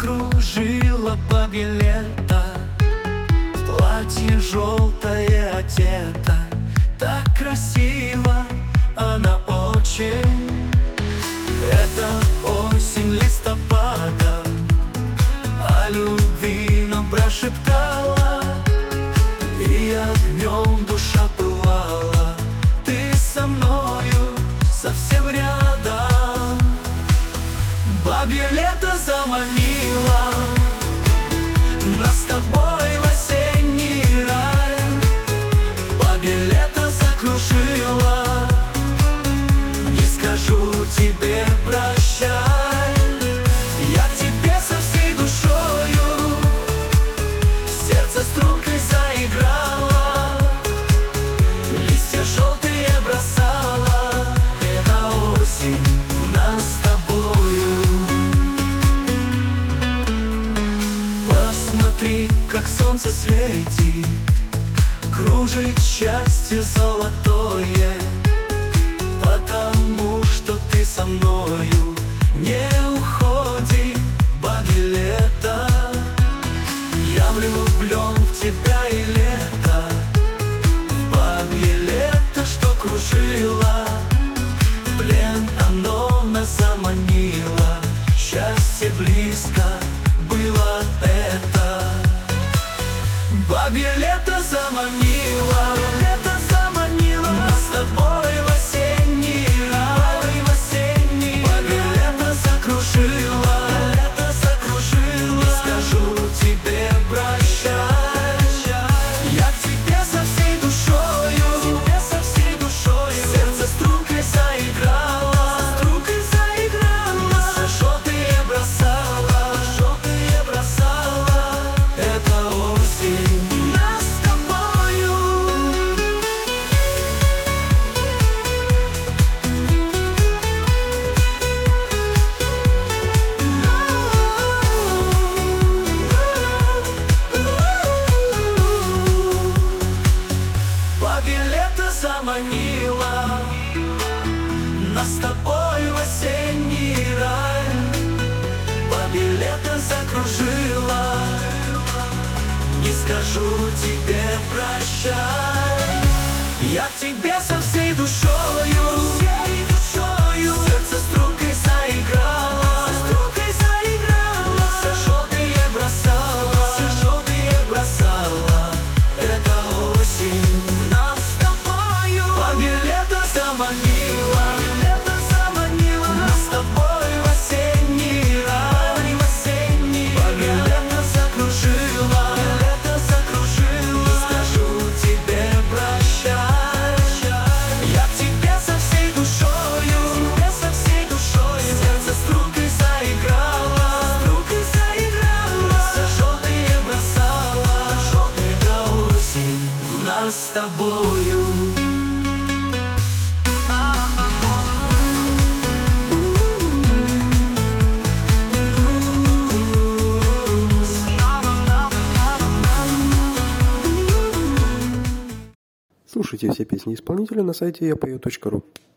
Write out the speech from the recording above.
закружила бабье лето. В платье желтое одета, так красиво она очень. Это осень листопада, о любви нам прошептала, и огнем душа пылала. Ты со мною совсем рядом, бабье лето заманило нас с тобой в осенний рай. Бабье лето закружило, не скажу тебе прощай. Я к тебе со всей душою, сердце стрункой заиграло, листья желтые бросала. Это осень нас с тобою. Посмотри, как солнце светит, кружит счастье золотое, потому что ты со мною. Не уходи, бабье лето, я влюблен в тебя и лето. Бабье лето, что кружило, в плен оно нас заманило. Счастье близко было это. Бабье лето заманило, лето заманило нас с тобой в осенний рай, в осенний. Бабье лето закружило, лето закружило, не скажу тебе прощай. Я к тебе со всей душою, тебе со всей душою, сердце стрункой заиграло, стрункой заиграло, листья желтые бросала, желтые бросала. Это осень нас с тобою. Бабье лето заманило нас с тобой в осенний рай. Бабье лето закружило, не скажу тебе прощай. Я к тебе со всей душою, сердце стрункой заиграло, листья желтые бросала. Это осень нас с тобою. Бабье лето заманило, нас с тобой в осенний рай, в осенний. Бабье лето закружило, не скажу тебе прощай. Я к тебе со всей душою, сердце стрункой заиграло, листья желтые бросала. Это осень нас с тобою. Слушайте все песни исполнителя на сайте yapою.ru.